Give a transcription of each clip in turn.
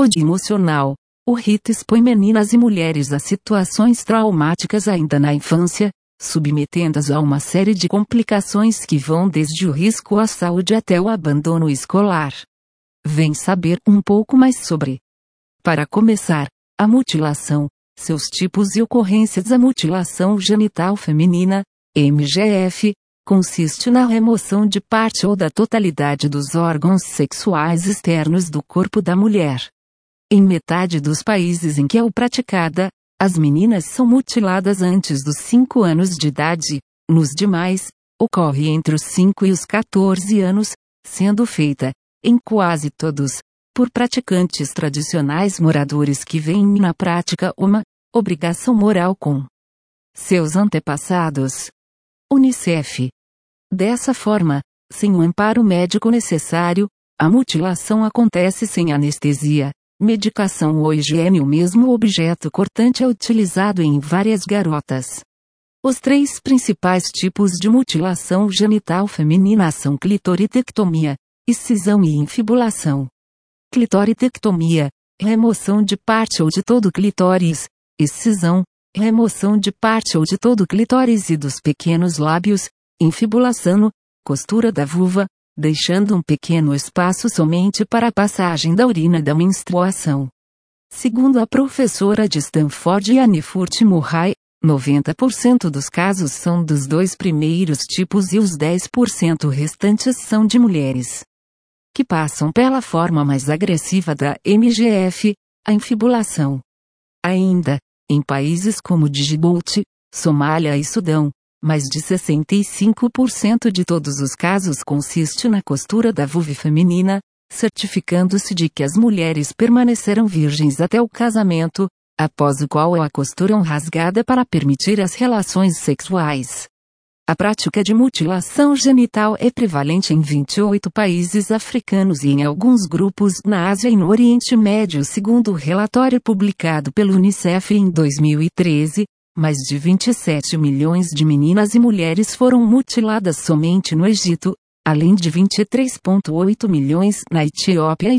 O de emocional. O rito expõe meninas e mulheres a situações traumáticas ainda na infância, submetendo-as a uma série de complicações que vão desde o risco à saúde até o abandono escolar. Vem saber um pouco mais sobre. Para começar, a mutilação, seus tipos e ocorrências. A mutilação genital feminina, MGF, consiste na remoção de parte ou da totalidade dos órgãos sexuais externos do corpo da mulher. Em metade dos países em que é praticada, as meninas são mutiladas antes dos 5 anos de idade. Nos demais, ocorre entre os 5 e os 14 anos, sendo feita, em quase todos, por praticantes tradicionais moradores que veem na prática uma obrigação moral com seus antepassados. Unicef. Dessa forma, sem o amparo médico necessário, a mutilação acontece sem anestesia, medicação ou higiene. O mesmo objeto cortante é utilizado em várias garotas. Os 3 principais tipos de mutilação genital feminina são clitoridectomia, excisão e infibulação. Clitoridectomia, remoção de parte ou de todo o clitóris. Excisão, remoção de parte ou de todo o clitóris e dos pequenos lábios. Infibulação, costura da vulva, deixando um pequeno espaço somente para a passagem da urina da menstruação. Segundo a professora de Stanford Anne Furt Murray, 90% dos casos são dos 2 primeiros tipos e os 10% restantes são de mulheres que passam pela forma mais agressiva da MGF, a infibulação. Ainda, em países como Djibouti, Somália e Sudão, mais de 65% de todos os casos consiste na costura da vulva feminina, certificando-se de que as mulheres permaneceram virgens até o casamento, após o qual a costuram rasgada para permitir as relações sexuais. A prática de mutilação genital é prevalente em 28 países africanos e em alguns grupos na Ásia e no Oriente Médio. Segundo o relatório publicado pelo Unicef em 2013, mais de 27 milhões de meninas e mulheres foram mutiladas somente no Egito, além de 23,8 milhões na Etiópia e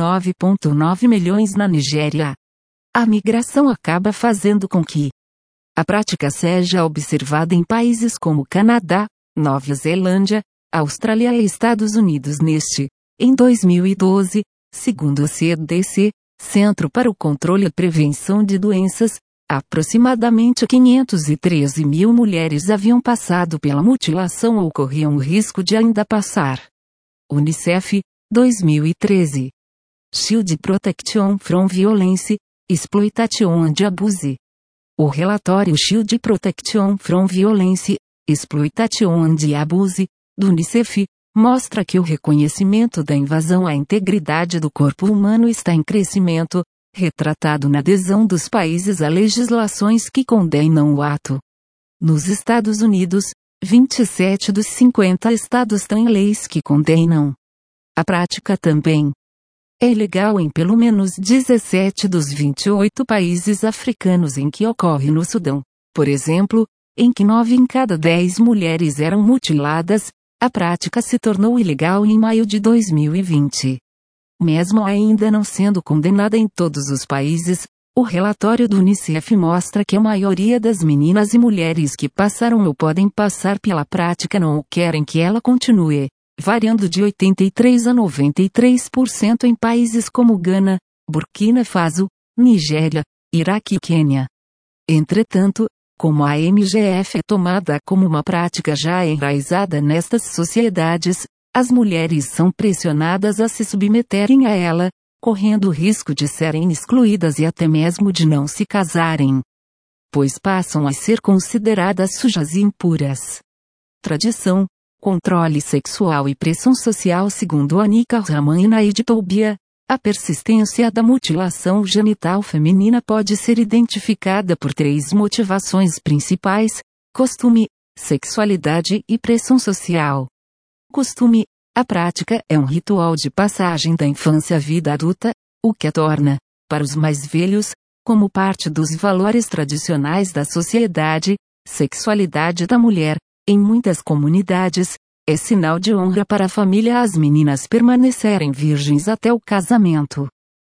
19,9 milhões na Nigéria. A migração acaba fazendo com que a prática seja observada em países como Canadá, Nova Zelândia, Austrália e Estados Unidos. Em 2012, segundo o CDC, Centro para o Controle e Prevenção de Doenças, aproximadamente 513 mil mulheres haviam passado pela mutilação ou corriam o risco de ainda passar. Unicef, 2013. Child Protection from Violence, Exploitation and Abuse. O relatório Child Protection from Violence, Exploitation and Abuse, do Unicef, mostra que o reconhecimento da invasão à integridade do corpo humano está em crescimento, retratado na adesão dos países a legislações que condenam o ato. Nos Estados Unidos, 27 dos 50 estados têm leis que condenam a prática também. É ilegal em pelo menos 17 dos 28 países africanos em que ocorre. No Sudão, por exemplo, em que 9 em cada 10 mulheres eram mutiladas, a prática se tornou ilegal em maio de 2020. Mesmo ainda não sendo condenada em todos os países, o relatório do Unicef mostra que a maioria das meninas e mulheres que passaram ou podem passar pela prática não querem que ela continue, variando de 83% a 93% em países como Gana, Burkina Faso, Nigéria, Iraque e Quênia. Entretanto, como a MGF é tomada como uma prática já enraizada nestas sociedades, as mulheres são pressionadas a se submeterem a ela, correndo o risco de serem excluídas e até mesmo de não se casarem, pois passam a ser consideradas sujas e impuras. Tradição, controle sexual e pressão social. Segundo Anika Rahman e Naid Toubia, a persistência da mutilação genital feminina pode ser identificada por 3 motivações principais: costume, sexualidade e pressão social. Costume. A prática é um ritual de passagem da infância à vida adulta, o que a torna, para os mais velhos, como parte dos valores tradicionais da sociedade. Sexualidade da mulher, em muitas comunidades, é sinal de honra para a família as meninas permanecerem virgens até o casamento.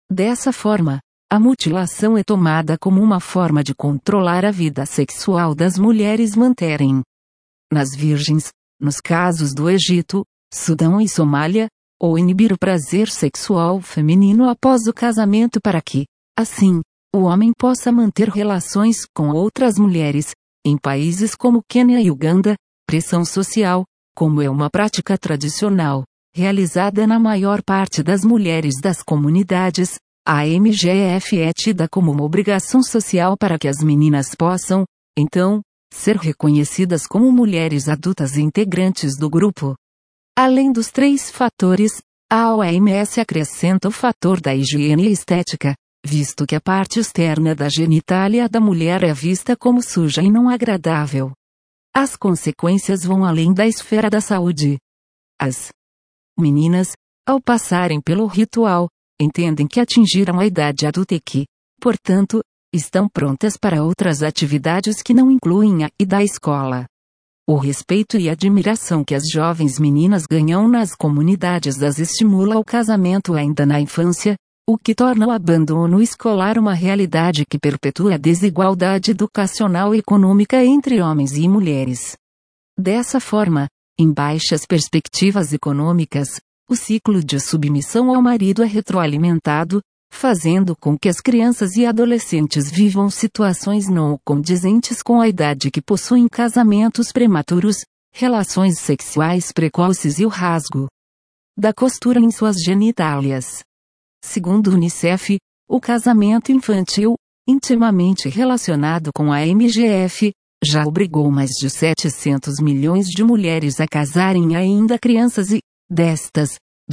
Dessa forma, a mutilação é tomada como uma forma de controlar a vida sexual das mulheres manterem nas virgens, nos casos do Egito, Sudão e Somália, ou inibir o prazer sexual feminino após o casamento para que, assim, o homem possa manter relações com outras mulheres. Em países como Quênia e Uganda, pressão social, como é uma prática tradicional, realizada na maior parte das mulheres das comunidades, a MGF é tida como uma obrigação social para que as meninas possam, então, ser reconhecidas como mulheres adultas e integrantes do grupo. Além dos 3 fatores, a OMS acrescenta o fator da higiene e estética, visto que a parte externa da genitália da mulher é vista como suja e não agradável. As consequências vão além da esfera da saúde. As meninas, ao passarem pelo ritual, entendem que atingiram a idade adulta e que, portanto, estão prontas para outras atividades que não incluem a da escola. O respeito e admiração que as jovens meninas ganham nas comunidades as estimula ao casamento ainda na infância, o que torna o abandono escolar uma realidade que perpetua a desigualdade educacional e econômica entre homens e mulheres. Dessa forma, em baixas perspectivas econômicas, o ciclo de submissão ao marido é retroalimentado, fazendo com que as crianças e adolescentes vivam situações não condizentes com a idade que possuem casamentos prematuros, relações sexuais precoces e o rasgo da costura em suas genitálias. Segundo o Unicef, o casamento infantil, intimamente relacionado com a MGF, já obrigou mais de 700 milhões de mulheres a casarem ainda crianças e, destas,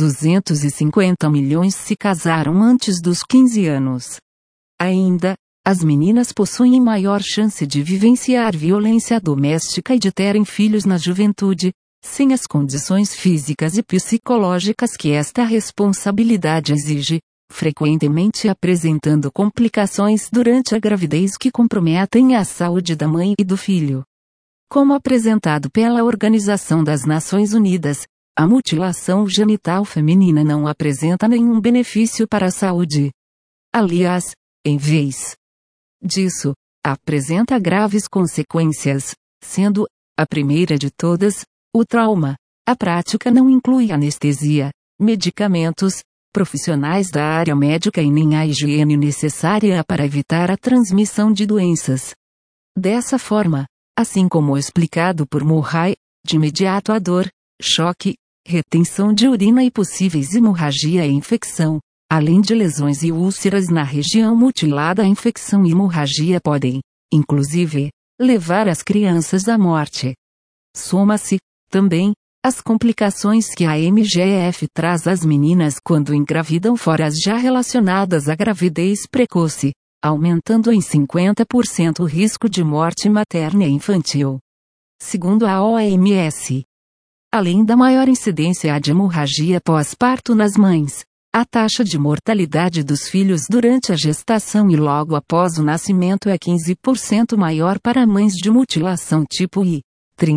250 milhões se casaram antes dos 15 anos. Ainda, as meninas possuem maior chance de vivenciar violência doméstica e de terem filhos na juventude, sem as condições físicas e psicológicas que esta responsabilidade exige, frequentemente apresentando complicações durante a gravidez que comprometem a saúde da mãe e do filho. Como apresentado pela Organização das Nações Unidas, a mutilação genital feminina não apresenta nenhum benefício para a saúde. Aliás, em vez disso, apresenta graves consequências, sendo, a primeira de todas, o trauma. A prática não inclui anestesia, medicamentos, profissionais da área médica e nem a higiene necessária para evitar a transmissão de doenças. Dessa forma, assim como explicado por Murray, de imediato a dor, choque, retenção de urina e possíveis hemorragia e infecção, além de lesões e úlceras na região mutilada, a infecção e hemorragia podem, inclusive, levar as crianças à morte. Soma-se, também, as complicações que a MGF traz às meninas quando engravidam fora as já relacionadas à gravidez precoce, aumentando em 50% o risco de morte materna e infantil. Segundo a OMS, além da maior incidência de hemorragia pós-parto nas mães, a taxa de mortalidade dos filhos durante a gestação e logo após o nascimento é 15% maior para mães de mutilação tipo I,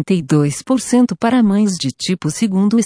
32% para mães de tipo II e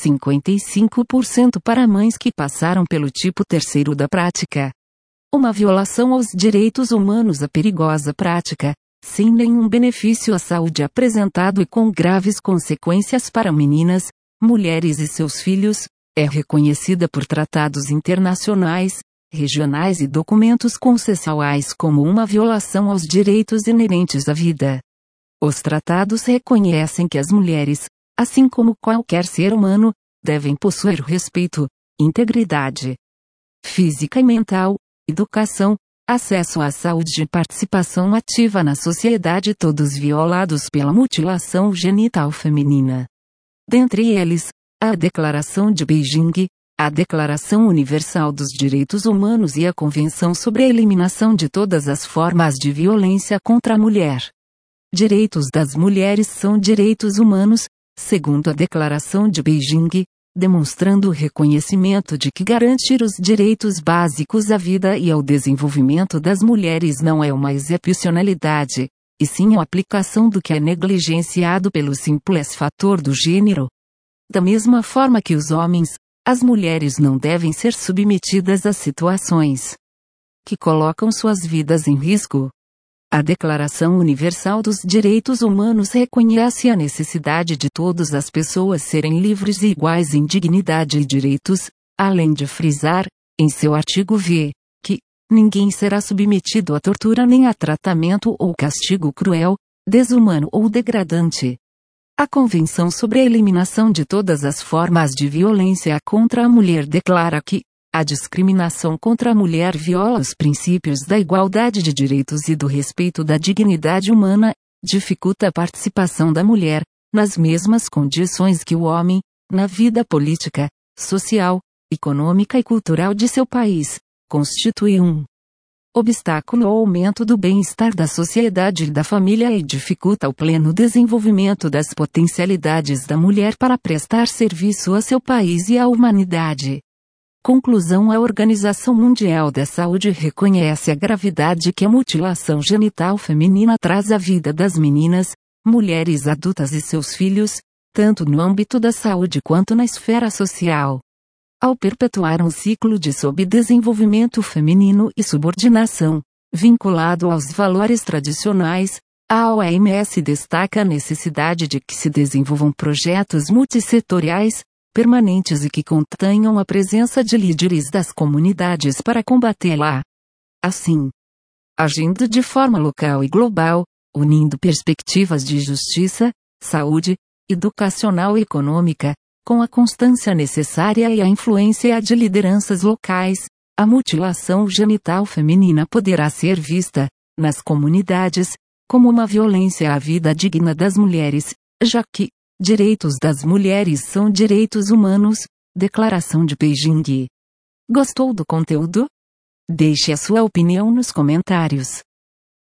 55% para mães que passaram pelo tipo III da prática. Uma violação aos direitos humanos. A perigosa prática, sem nenhum benefício à saúde apresentado e com graves consequências para meninas, mulheres e seus filhos, é reconhecida por tratados internacionais, regionais e documentos consensuais como uma violação aos direitos inerentes à vida. Os tratados reconhecem que as mulheres, assim como qualquer ser humano, devem possuir respeito, integridade física e mental, educação, acesso à saúde e participação ativa na sociedade, todos violados pela mutilação genital feminina. Dentre eles, a Declaração de Beijing, a Declaração Universal dos Direitos Humanos e a Convenção sobre a Eliminação de Todas as Formas de Violência contra a Mulher. Direitos das mulheres são direitos humanos, segundo a Declaração de Beijing, demonstrando o reconhecimento de que garantir os direitos básicos à vida e ao desenvolvimento das mulheres não é uma excepcionalidade, e sim a aplicação do que é negligenciado pelo simples fator do gênero. Da mesma forma que os homens, as mulheres não devem ser submetidas a situações que colocam suas vidas em risco. A Declaração Universal dos Direitos Humanos reconhece a necessidade de todas as pessoas serem livres e iguais em dignidade e direitos, além de frisar, em seu artigo V, que ninguém será submetido a tortura nem a tratamento ou castigo cruel, desumano ou degradante. A Convenção sobre a Eliminação de Todas as Formas de Violência contra a Mulher declara que a discriminação contra a mulher viola os princípios da igualdade de direitos e do respeito da dignidade humana, dificulta a participação da mulher, nas mesmas condições que o homem, na vida política, social, econômica e cultural de seu país, constitui um obstáculo ao aumento do bem-estar da sociedade e da família e dificulta o pleno desenvolvimento das potencialidades da mulher para prestar serviço a seu país e à humanidade. Conclusão: a Organização Mundial da Saúde reconhece a gravidade que a mutilação genital feminina traz à vida das meninas, mulheres adultas e seus filhos, tanto no âmbito da saúde quanto na esfera social. Ao perpetuar um ciclo de subdesenvolvimento feminino e subordinação, vinculado aos valores tradicionais, a OMS destaca a necessidade de que se desenvolvam projetos multissetoriais, permanentes e que contenham a presença de líderes das comunidades para combatê-la. Assim, agindo de forma local e global, unindo perspectivas de justiça, saúde, educacional e econômica, com a constância necessária e a influência de lideranças locais, a mutilação genital feminina poderá ser vista, nas comunidades, como uma violência à vida digna das mulheres, já que direitos das mulheres são direitos humanos. Declaração de Beijing. Gostou do conteúdo? Deixe a sua opinião nos comentários.